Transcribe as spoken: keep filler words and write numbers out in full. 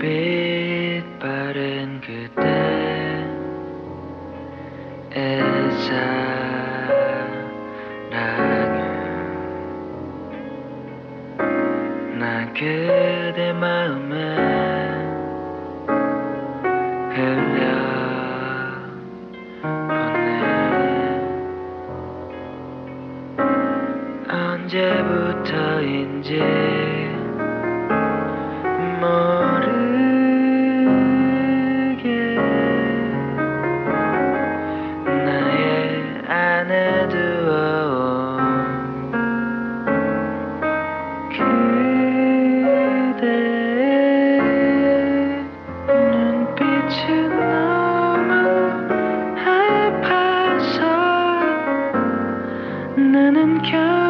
불빛 바른 그대의 사랑을 나 그대 마음에 흘려보내. 언제부터인지 모르게 나의 안에 두어온 그대의 눈빛은 너무 아파서 나는 결